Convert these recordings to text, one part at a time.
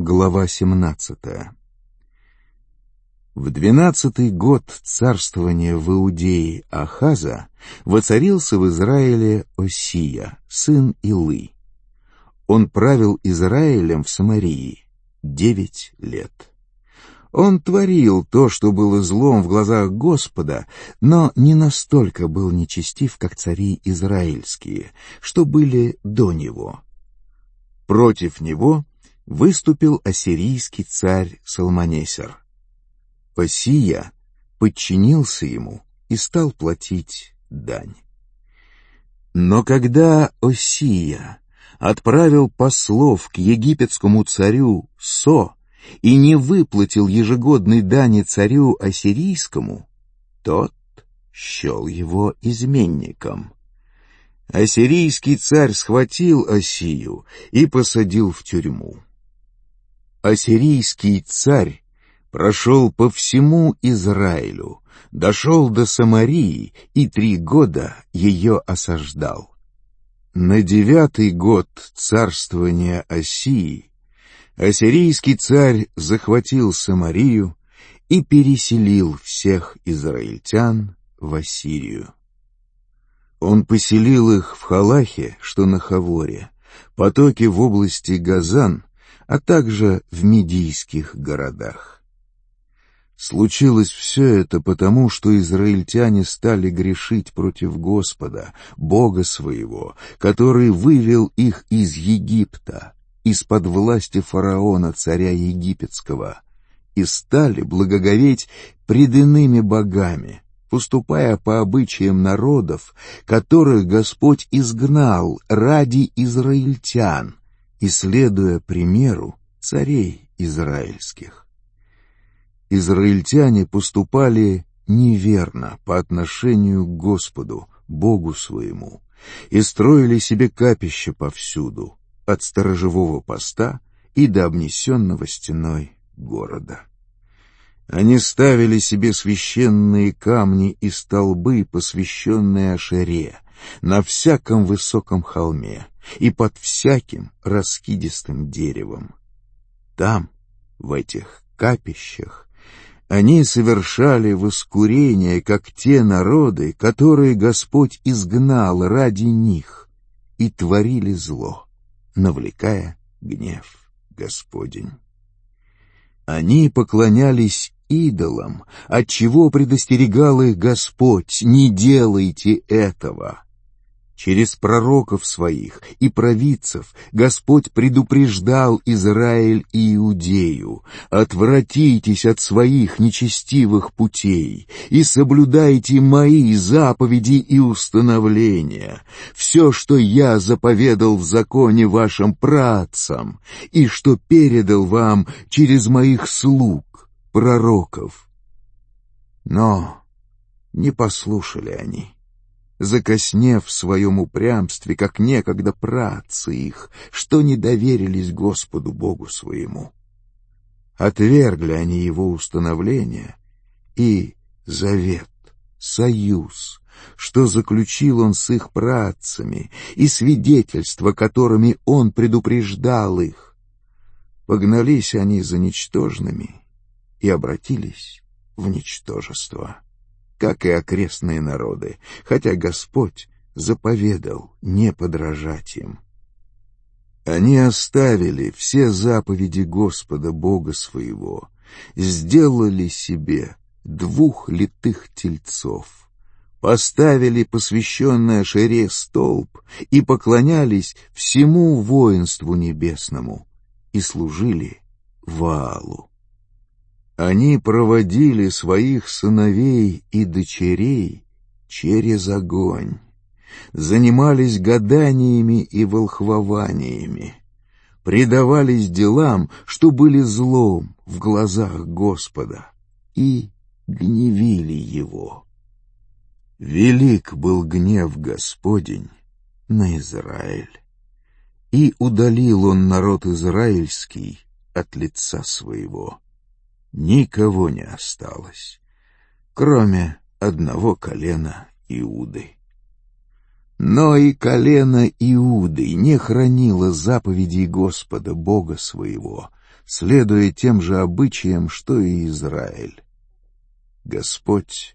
Глава 17. В 12-й год царствования в Иудее Ахаза воцарился в Израиле Осия, сын Илы. Он правил Израилем в Самарии 9 лет. Он творил то, что было злом в глазах Господа, но не настолько был нечестив, как цари израильские, что были до него. Против него выступил ассирийский царь Салманесер. Осия подчинился ему и стал платить дань. Но когда Осия отправил послов к египетскому царю Со и не выплатил ежегодной дани царю ассирийскому, тот счел его изменником. Ассирийский царь схватил Осию и посадил в тюрьму. Ассирийский царь прошел по всему Израилю, дошел до Самарии и 3 года ее осаждал. На 9-й год царствования Осии ассирийский царь захватил Самарию и переселил всех израильтян в Ассирию. Он поселил их в Халахе, что на Хаворе, Потоке в области Газан, а также в медийских городах. Случилось все это потому, что израильтяне стали грешить против Господа, Бога своего, который вывел их из Египта, из-под власти фараона, царя египетского, и стали благоговеть пред иными богами, поступая по обычаям народов, которых Господь изгнал ради израильтян, и следуя примеру царей израильских. Израильтяне поступали неверно по отношению к Господу, Богу своему, и строили себе капища повсюду, от сторожевого поста и до обнесенного стеной города. Они ставили себе священные камни и столбы, посвященные Ашере, на всяком высоком холме и под всяким раскидистым деревом. Там, в этих капищах, они совершали воскурение, как те народы, которые Господь изгнал ради них, и творили зло, навлекая гнев Господень. Они поклонялись идолам, отчего предостерегал их Господь: «Не делайте этого». Через пророков своих и провидцев Господь предупреждал Израиль и Иудею: «Отвратитесь от своих нечестивых путей и соблюдайте мои заповеди и установления, все, что я заповедал в законе вашим праотцам и что передал вам через моих слуг, пророков». Но не послушали они, закоснев в своем упрямстве, как некогда праотцы их, что не доверились Господу Богу своему. Отвергли они его установления и завет, союз, что заключил он с их праотцами, и свидетельства, которыми он предупреждал их. Погнались они за ничтожными и обратились в ничтожество, как и окрестные народы, хотя Господь заповедал не подражать им. Они оставили все заповеди Господа Бога своего, сделали себе 2 литых тельцов, поставили посвященный Ашере столб и поклонялись всему воинству небесному и служили Ваалу. Они проводили своих сыновей и дочерей через огонь, занимались гаданиями и волхвованиями, предавались делам, что были злом в глазах Господа, и гневили его. Велик был гнев Господень на Израиль, и удалил он народ израильский от лица своего. Никого не осталось, кроме одного колена Иуды. Но и колено Иуды не хранило заповедей Господа Бога своего, следуя тем же обычаям, что и Израиль. Господь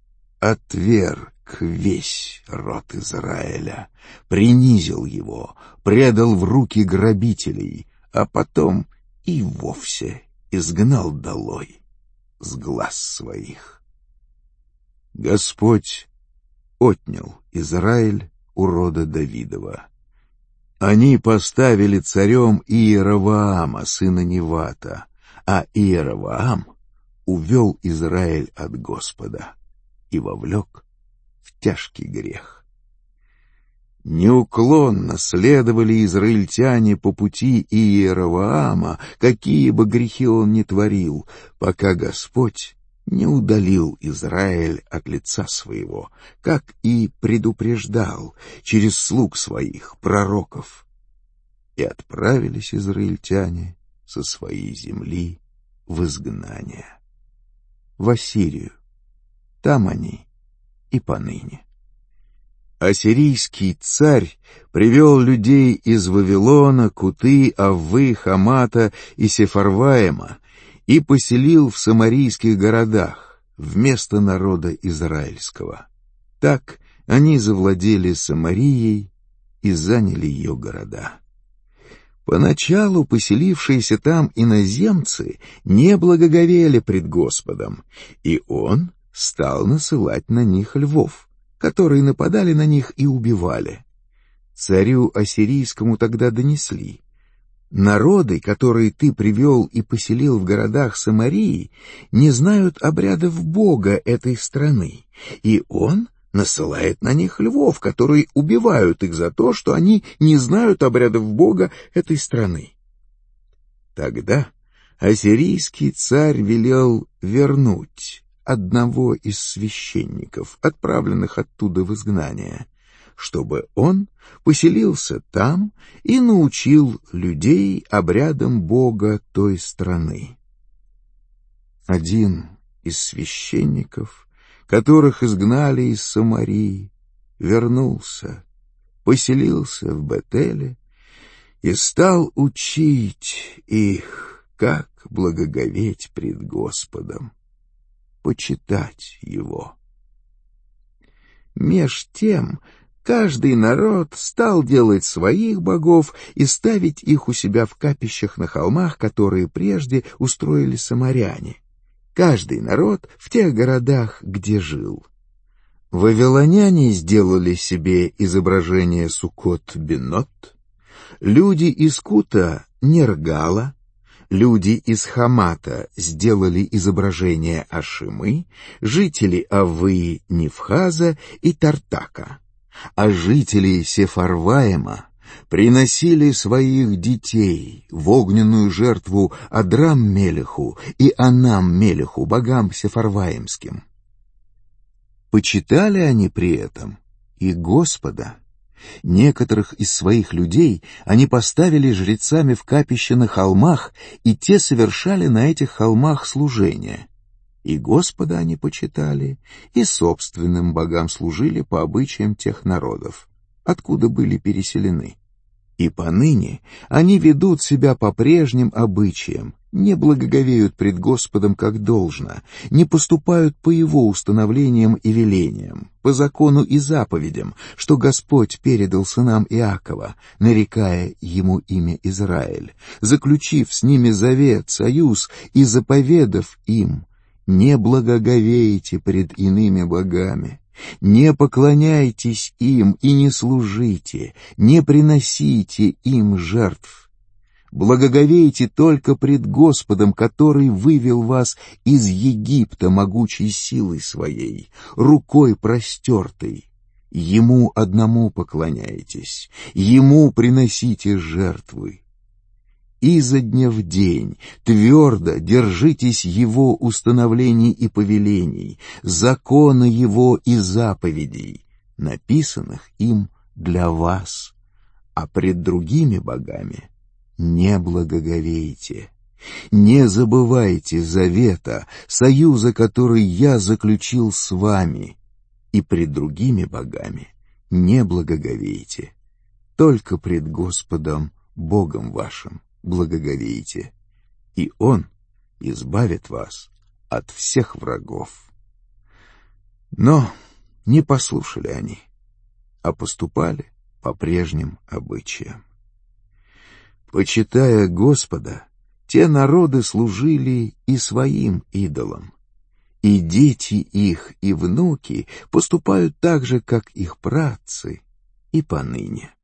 отверг весь род Израиля, принизил его, предал в руки грабителей, а потом и вовсе изгнал долой с глаз своих. Господь отнял Израиль у рода Давидова. Они поставили царем Иеровоама, сына Невата, а Иеровоам увел Израиль от Господа и вовлек в тяжкий грех. Неуклонно следовали израильтяне по пути Иеровоама, какие бы грехи он ни творил, пока Господь не удалил Израиль от лица своего, как и предупреждал через слуг своих, пророков. И отправились израильтяне со своей земли в изгнание, в Ассирию. Там они и поныне. Ассирийский царь привел людей из Вавилона, Куты, Аввы, Хамата и Сефарваима и поселил в самарийских городах вместо народа израильского. Так они завладели Самарией и заняли ее города. Поначалу поселившиеся там иноземцы не благоговели пред Господом, и Он стал насылать на них львов, которые нападали на них и убивали. Царю ассирийскому тогда донесли: народы, которые ты привел и поселил в городах Самарии, не знают обрядов Бога этой страны, и Он насылает на них львов, которые убивают их за то, что они не знают обрядов Бога этой страны. Тогда ассирийский царь велел вернуть одного из священников, отправленных оттуда в изгнание, чтобы он поселился там и научил людей обрядам Бога той страны. Один из священников, которых изгнали из Самарии, вернулся, поселился в Бетеле и стал учить их, как благоговеть пред Господом, почитать Его. Меж тем каждый народ стал делать своих богов и ставить их у себя в капищах на холмах, которые прежде устроили самаряне. Каждый народ в тех городах, где жил. Вавилоняне сделали себе изображение Суккот-Бенот, люди из Кута — Нергала, люди из Хамата сделали изображение Ашимы, жители Аввы — Нефхаза и Тартака, а жители Сефарваима приносили своих детей в огненную жертву Адрам-Мелеху и Анам-Мелеху, богам сефарваимским. Почитали они при этом и Господа. Некоторых из своих людей они поставили жрецами в капище на холмах, и те совершали на этих холмах служения. И Господа они почитали, и собственным богам служили по обычаям тех народов, откуда были переселены. И поныне они ведут себя по прежним обычаям, не благоговеют пред Господом как должно, не поступают по Его установлениям и велениям, по закону и заповедям, что Господь передал сынам Иакова, нарекая ему имя Израиль, заключив с ними завет, союз и заповедав им: не благоговейте пред иными богами, не поклоняйтесь им и не служите, не приносите им жертв. Благоговейте только пред Господом, который вывел вас из Египта могучей силой своей, рукой простертой. Ему одному поклоняйтесь, Ему приносите жертвы. Изо дня в день твердо держитесь Его установлений и повелений, закона Его и заповедей, написанных им для вас, а пред другими богами не благоговейте. Не забывайте завета, союза, который я заключил с вами, и пред другими богами не благоговейте, только пред Господом Богом вашим благоговейте, и Он избавит вас от всех врагов». Но не послушали они, а поступали по прежним обычаям. Почитая Господа, те народы служили и своим идолам, и дети их, и внуки поступают так же, как их праотцы, и поныне.